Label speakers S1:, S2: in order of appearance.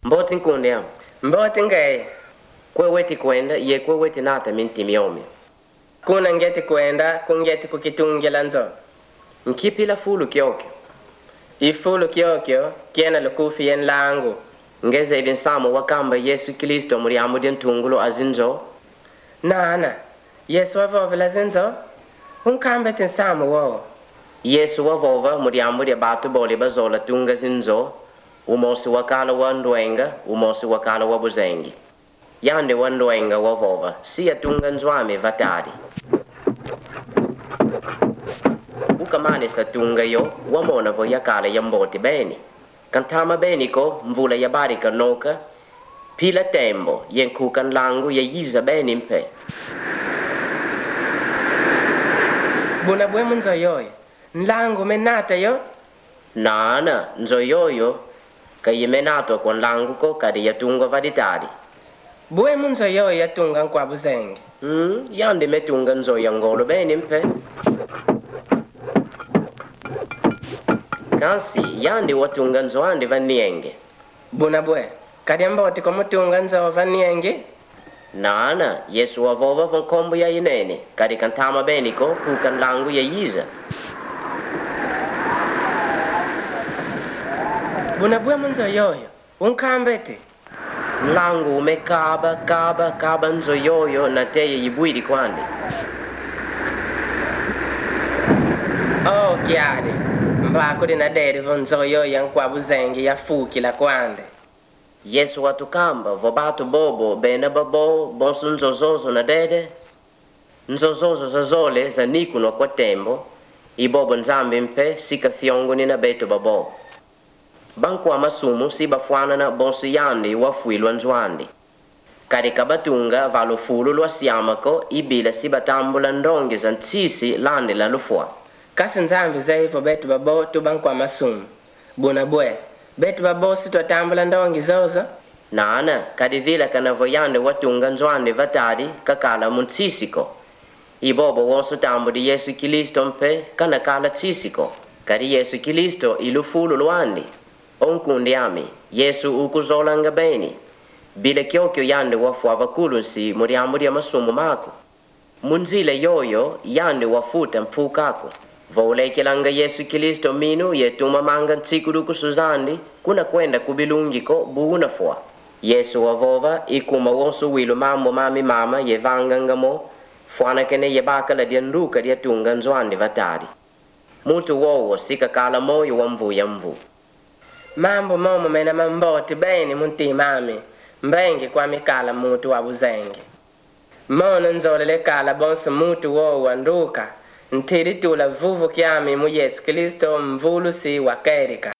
S1: Mbotin kunde am.
S2: Mbotin gay.
S1: Kwe weti kwenda ye kwe weti nata minti miomi.
S2: Kuna ngeti kwenda kungeti kukitungela nzo.
S1: Nkipila fulu kyokyo.
S2: Ifulu kyokyo kiena lukufi yen langu.
S1: Ngeze ibn Samu wakamba Yesu Kristo muri amudin tungulo azinzo.
S2: Nana, Yesu wavovela zinzo? Unkamba tin Samu wo.
S1: Yesu wavova muri amudi batu boli bazola tunga zinzo. Umosi wakala wa ndwenga, umosi wakala wa buzengi. Yande wa ndwenga wavova, siya tunga nzwame vatari. Ukamane sa tunga yo, wamona vo yakala ya mboti beni. Kantama beni ko, mvula ya barika noka, pila tembo, yen kukan langu ya yiza beni mpe.
S2: Buna bwemu nzo yoyo, nlangu menata yo?
S1: Nana, nzo yoyo, kaya menato kon langu ko kadi ya tunga vaditari.
S2: Bwemu nzo yoyo ya tunga nkwa buzengi.
S1: Yande me tunga nzo ya ngolo beni mpe. Kansi, yande watunga nzo ande vanienge.
S2: Buna bwe, kadi mboti ko mutunga nzo vanienge?
S1: Nana, Yesu wavova von kombo ya inene, kadi kantama beni ko kukan langu ya yiza.
S2: Buna bwemu nzo yoyo, unkambete?
S1: Langu me kaba nzo yoyo na teye yibuidi kwande.
S2: Oh, kiade. Mbako dina deri von nzo yoyo nkwa buzengi ya fuki la kwande.
S1: Yesu watukamba vobatu bobo bena babo bonsu nzozozo na dede. Nzozozo za zole za niku no kwa tembo. Ibobo nzambi mpe sika fiongo ni na beto babo. Banku wa masumu si bafuana na bonsu yandi wa fuilwa nzwandi. Kari kabatunga valo fulu lwa siyamako ibila si batambula ndongi za ntsisi landi la lufua.
S2: Kasi nzambi zaivo betu babo tu banku wa masumu. Buna bwe, betu babo si tuatambula ndongi zozo?
S1: Nana, kadi vila kanavo yande watunga nzwandi vatari kakala muntsisiko. Ibobo wonsu tambu di Yesu Kristo mpe kanakala tsisiko. Kadi Yesu Kristo ilu fulu lwandi. Onkundi ami, Yesu ukuzolanga beni. Bila kyokyo yande wafuava kulunsi muri amuri ya masumu mako. Munzile yoyo yande wafuta mfukako. Vaulekelanga Yesu Kristo minu yetuma manga ntsikuruku suzandi kuna kwenda kubilungiko buunafua. Yesu wavova ikuma wonsu wilu mambo mami mama yevangangamo fuana kene yebaka la dianduka diatunga nzwandi vatari. Mutu wowo sika kala moyo wa mvu ya mvu.
S2: Mambo momo mena mamboti beni munti mami. Mbengi kwa mikala mutu wa buzengi. Mono nzolele kala bonsu mutu wo wanduka. Ntiri tula vuvu kiami mu Yesu Kristo mvulu si wakerika.